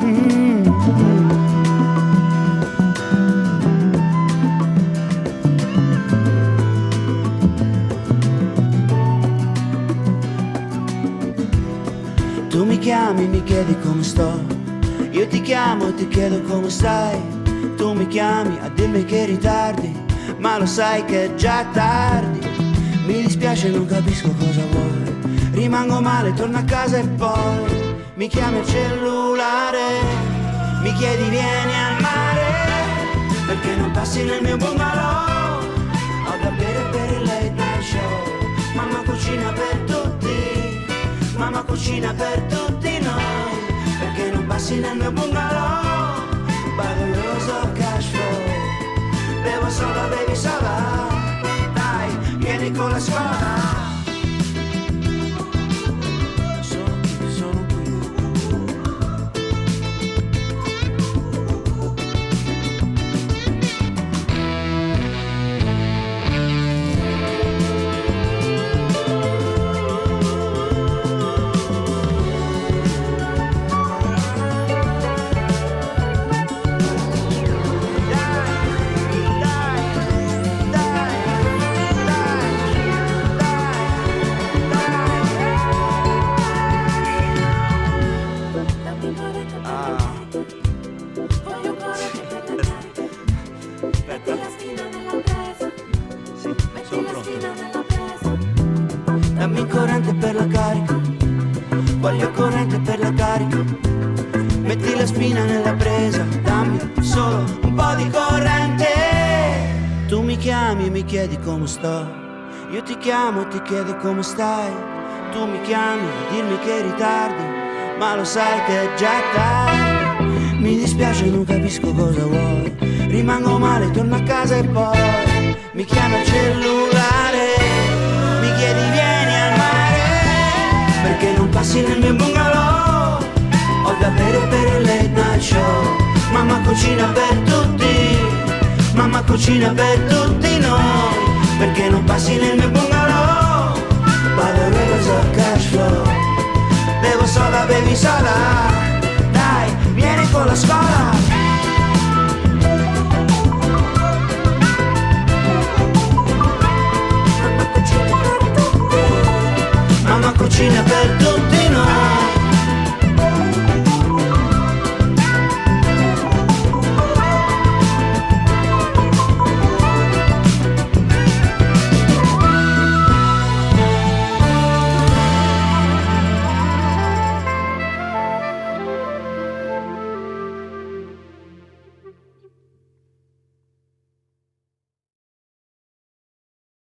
Tu mi chiami, mi chiedi come sto, io ti chiamo e ti chiedo come stai. Tu mi chiami a dirmi che ritardi, ma lo sai che è già tardi. Mi dispiace, non capisco cosa vuoi, rimango male, torno a casa e poi mi chiami al cellulare, mi chiedi vieni al mare, perché non passi nel mio bungalow. Ho da bere per il late night show, mamma cucina per tutti, mamma cucina per tutti noi, perché non passi nel mio bungalow. Bagoloso cash flow, bevo solo, bevi sola, dai, vieni con la scuola. Dammi corrente per la carica, voglio corrente per la carica. Metti la spina nella presa, dammi solo un po' di corrente. Tu mi chiami e mi chiedi come sto, io ti chiamo e ti chiedo come stai. Tu mi chiami a dirmi che ritardi, ma lo sai che è già tardi. Mi dispiace, non capisco cosa vuoi, rimango male, torno a casa e poi mi chiami al cellulare, mi chiedi vieni al mare, perché non passi nel mio bungalow. Ho da bere per il late night show, mamma cucina per tutti, mamma cucina per tutti noi, perché non passi nel mio bungalow. Valoroso cash flow, bevo sola, bevi sola, dai, vieni con la scuola. Mamma cucina per